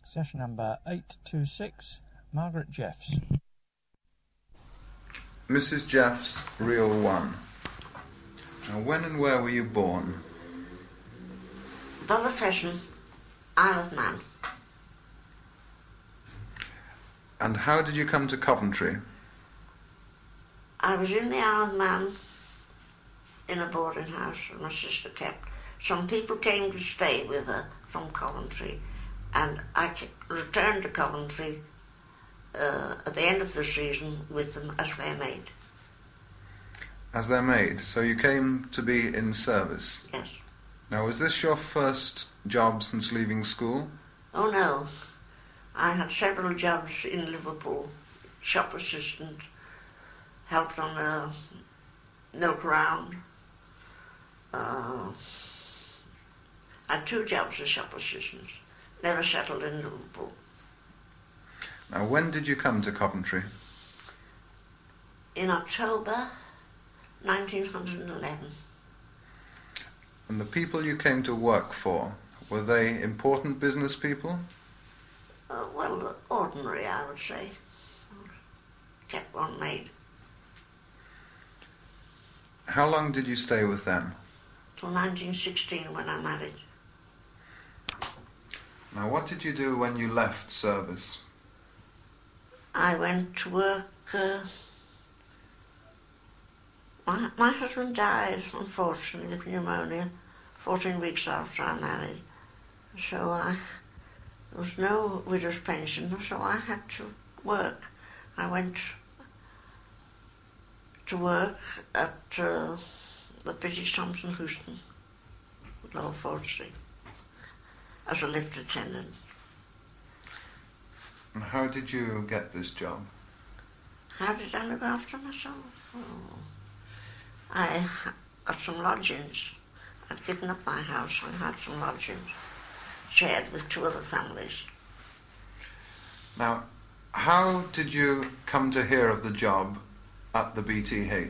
Session number 826, Margaret Jeffs. Mrs. Jeffs, Reel 1. Now, when and where were you born? Dollarfession, Isle of Man. And how did you come to Coventry? I was in the Isle of Man in a boarding house that my sister kept. Some people came to stay with her from Coventry, and I returned to Coventry at the end of the season with them as their maid. As their maid? So you came to be in service? Yes. Now, was this your first job since leaving school? Oh no. I had several jobs in Liverpool. Shop assistant, helped on a milk round. I had 2 jobs as shop assistant. Never settled in Liverpool. Now, when did you come to Coventry? In October 1911. And the people you came to work for, were they important business people? Well, ordinary, I would say. Kept one maid. How long did you stay with them? Till 1916 when I married. Now, what did you do when you left service? I went to work. My husband died, unfortunately, with pneumonia 14 weeks after I married. So there was no widow's pension, so I had to work. I went to work at the British Thomson Houston, Lower Ford Street, as a lift attendant. And how did you get this job? How did I look after myself? Oh. I got some lodgings. I'd given up my house and had some lodgings, shared with 2 other families. Now, how did you come to hear of the job at the BTH?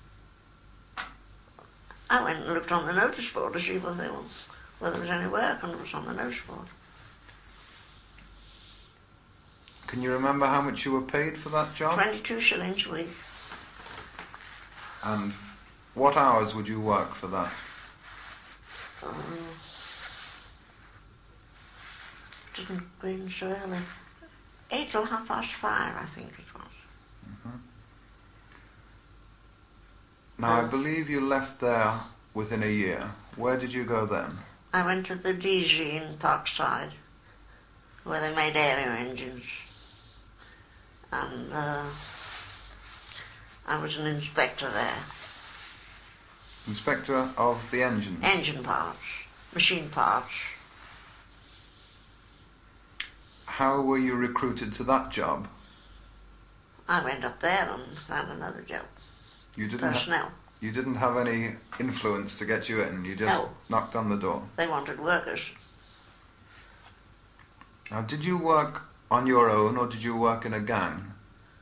I went and looked on the notice board to see whether there was any work, and it was on the notice board. Can you remember how much you were paid for that job? 22 shillings a week. And what hours would you work for that? Didn't go in so early. 8 till 5:30, I think it was. Mm-hmm. Now, I believe you left there within a year. Where did you go then? I went to the DG in Parkside, where they made aero engines. And I was an inspector there. Inspector of the engine? Engine parts, machine parts. How were you recruited to that job? I went up there and found another job. You didn't Personnel. You didn't have any influence to get you in? You just knocked on the door? They wanted workers. Now, did you work on your own, or did you work in a gang?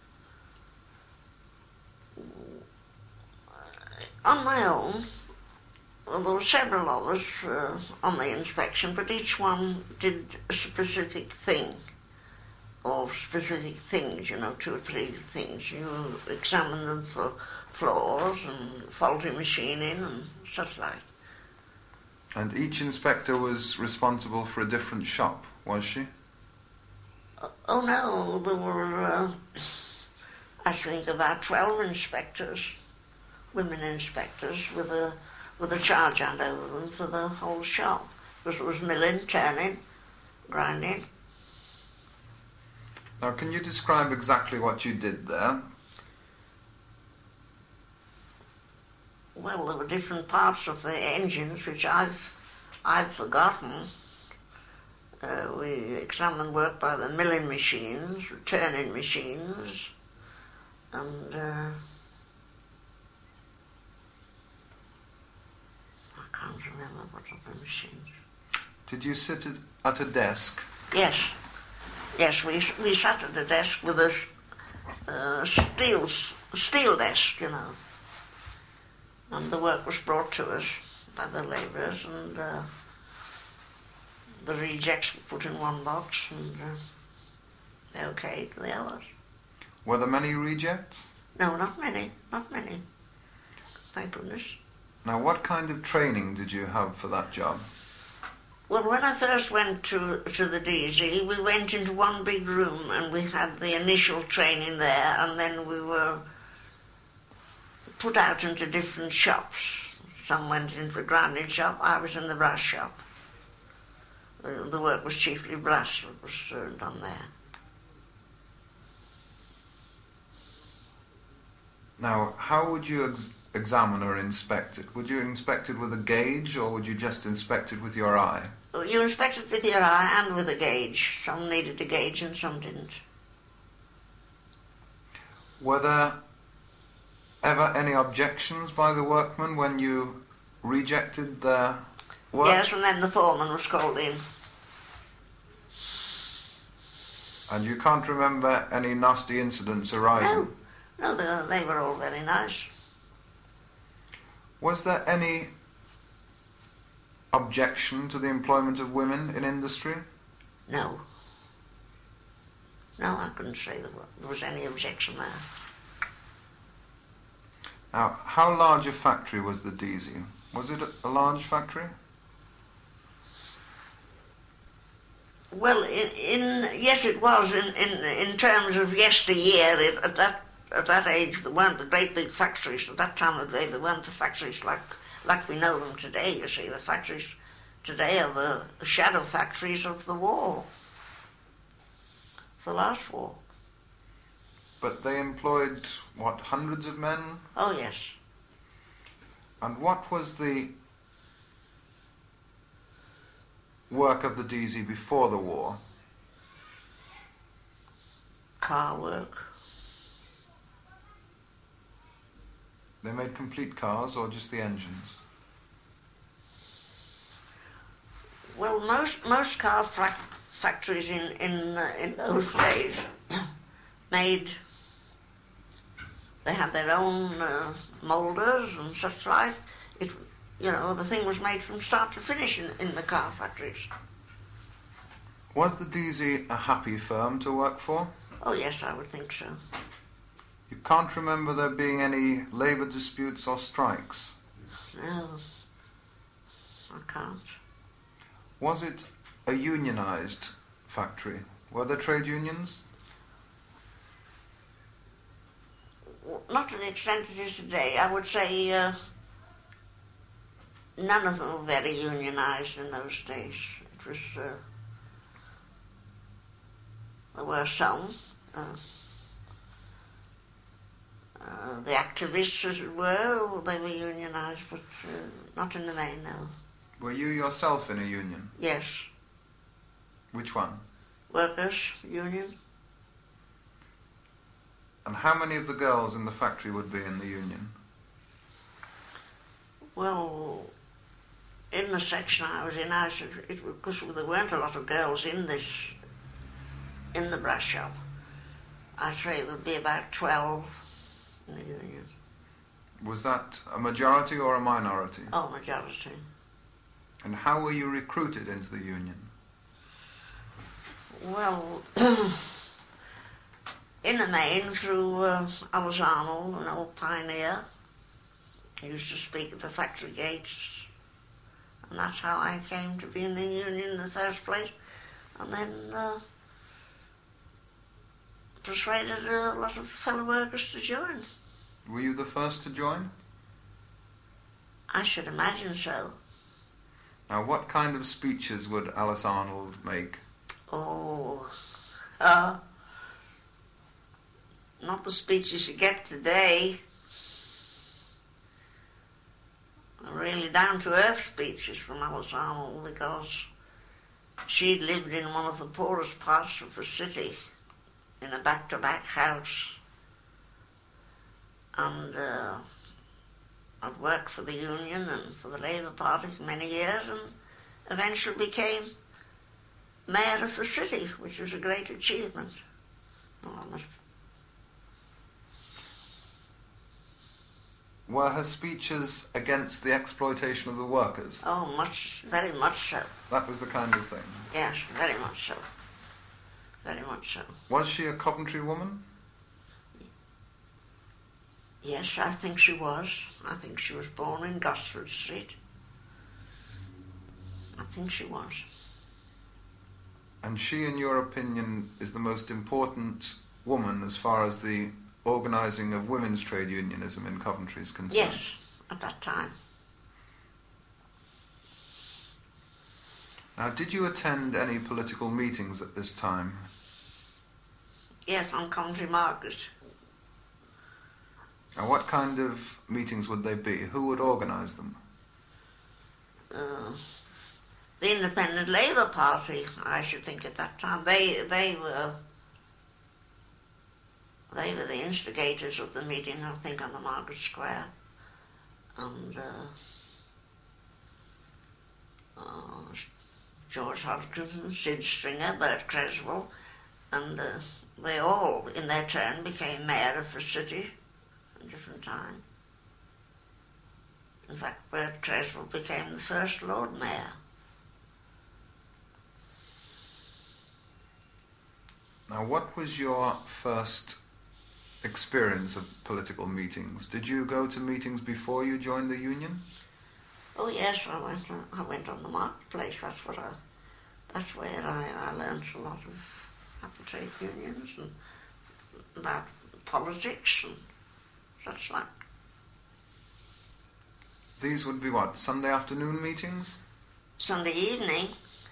On my own. Well, there were several of us on the inspection, but each one did a specific thing, or specific things, 2 or 3 things. You examine them for flaws and faulty machining and such like. And each inspector was responsible for a different shop, was she? Oh no, there were, I think, about 12 inspectors, women inspectors, with a charge hand over them for the whole shop. Because it was milling, turning, grinding. Now, can you describe exactly what you did there? Well, there were different parts of the engines which I've forgotten. We examined work by the milling machines, the turning machines, and I can't remember what other machines. Did you sit at a desk? Yes. Yes, we sat at a desk with a steel desk, And the work was brought to us by the labourers, and the rejects were put in one box and they okayed the others. Were there many rejects? No, not many. Thank goodness. Now, what kind of training did you have for that job? Well, when I first went to the DZ, we went into one big room and we had the initial training there, and then we were put out into different shops. Some went into the grinding shop, I was in the brass shop. The work was chiefly brass that was done there. Now, how would you examine or inspect it? Would you inspect it with a gauge, or would you just inspect it with your eye? You inspect it with your eye and with a gauge. Some needed a gauge and some didn't. Were there ever any objections by the workmen when you rejected their work? Yes, and then the foreman was called in. And you can't remember any nasty incidents arising? No, they were all very nice. Was there any objection to the employment of women in industry? No. No, I couldn't say there was any objection there. Now, how large a factory was the DZ? Was it a large factory? Well, yes, it was. In terms of yesteryear, at that age, there weren't the great big factories. At that time of day, there weren't the factories like we know them today. You see, the factories today are the shadow factories of the war, the last war. But they employed, what, hundreds of men? Oh, yes. And what was the work of the DZ before the war? Car work. They made complete cars or just the engines? Well, most car factories in those days made. They had their own moulders and such like. The thing was made from start to finish in the car factories. Was the DZ a happy firm to work for? Oh yes, I would think so. You can't remember there being any labour disputes or strikes? No, I can't. Was it a unionised factory? Were there trade unions? Not to the extent it is today. I would say none of them were very unionised in those days. It was there were some. The activists, as it were, they were unionised, but not in the main, no. Were you yourself in a union? Yes. Which one? Workers' union. And how many of the girls in the factory would be in the union? Well, in the section I was in, because there weren't a lot of girls in the brass shop, I'd say there would be about 12 in the union. Was that a majority or a minority? Oh, majority. And how were you recruited into the union? Well, in the main through Alice Arnold, an old pioneer. He used to speak at the factory gates, and that's how I came to be in the union in the first place. And then persuaded a lot of fellow workers to join. Were you the first to join? I should imagine so. Now, what kind of speeches would Alice Arnold make? Oh, not the speeches you get today. Really down-to-earth speeches from Alice Arnold, because she'd lived in one of the poorest parts of the city, in a back-to-back house, and I'd worked for the union and for the Labour Party for many years, and eventually became mayor of the city, which was a great achievement. Were her speeches against the exploitation of the workers? Oh, very much so. That was the kind of thing? Yes, very much so. Very much so. Was she a Coventry woman? Yes, I think she was. I think she was born in Gosford Street. I think she was. And she, in your opinion, is the most important woman as far as the organising of women's trade unionism in Coventry is concerned? Yes, at that time. Now, did you attend any political meetings at this time? Yes, on Coventry Market. Now, what kind of meetings would they be? Who would organise them? The Independent Labour Party, I should think at that time. They were the instigators of the meeting, I think, on the Market Square. And George Hodgkin, Sid Stringer, Bert Creswell, and they all, in their turn, became mayor of the city at a different time. In fact, Bert Creswell became the first Lord Mayor. Now, what was your first experience of political meetings? Did you go to meetings before you joined the union? Oh yes, I went on the marketplace. That's where I learned a lot about the trade unions and about politics and such like. These would be what, Sunday afternoon meetings? Sunday evening.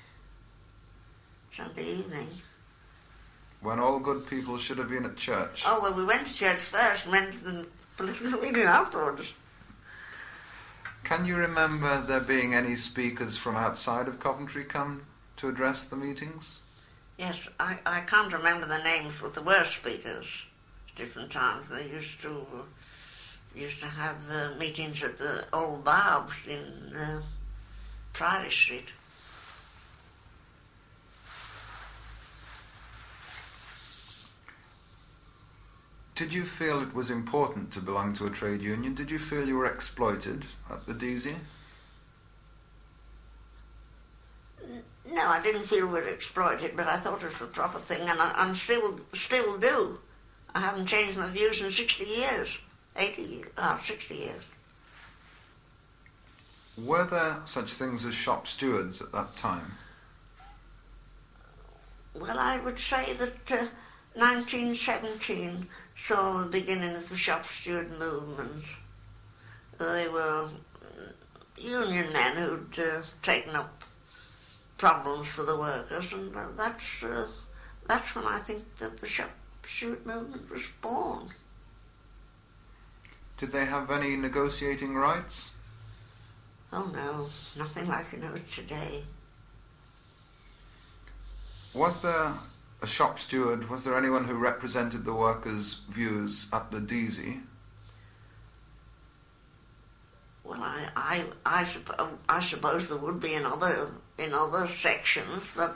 When all good people should have been at church. Oh, well, we went to church first and went to the political meeting afterwards. Can you remember there being any speakers from outside of Coventry come to address the meetings? Yes, I can't remember the names, but there were speakers at different times. They used to have meetings at the Old Barbs in Priory Street. Did you feel it was important to belong to a trade union? Did you feel you were exploited at the DZ? No, I didn't feel we were exploited, but I thought it was the proper thing, and I still do. I haven't changed my views in 60 years. 60 years. Were there such things as shop stewards at that time? Well, I would say that 1917 saw the beginning of the shop steward movement. They were union men who'd taken up problems for the workers, and that's when I think that the shop steward movement was born. Did they have any negotiating rights? Oh no, nothing like you know it today. Was there a shop steward, was there anyone who represented the workers' views at the DZ? Well, I suppose there would be in other sections, but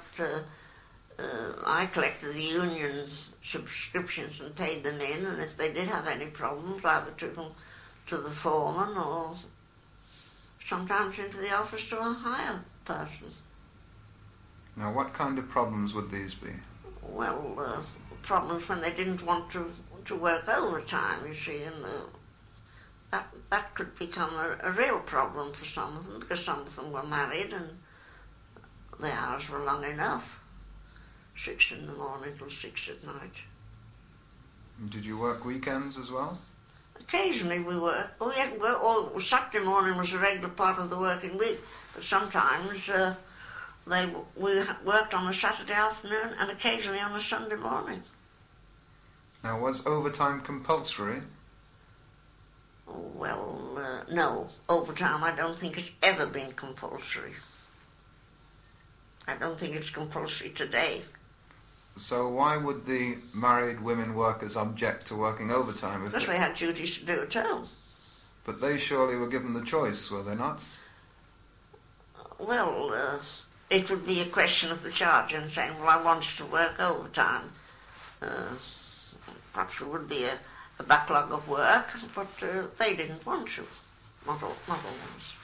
I collected the union subscriptions and paid them in, and if they did have any problems, I either took them to the foreman or sometimes into the office to a higher person. Now, what kind of problems would these be? Well, problems when they didn't want to work overtime, you see, and that could become a real problem for some of them, because some of them were married and the hours were long enough, 6 in the morning till 6 at night. Did you work weekends as well? Occasionally we worked. Saturday morning was a regular part of the working week, but sometimes we worked on a Saturday afternoon and occasionally on a Sunday morning. Now, was overtime compulsory? Well, no. Overtime I don't think has ever been compulsory. I don't think it's compulsory today. So why would the married women workers object to working overtime? Because they had duties to do too. But they surely were given the choice, were they not? Well, it would be a question of the charge and saying, well, I want you to work overtime. Perhaps there would be a a backlog of work, but they didn't want to. Not always.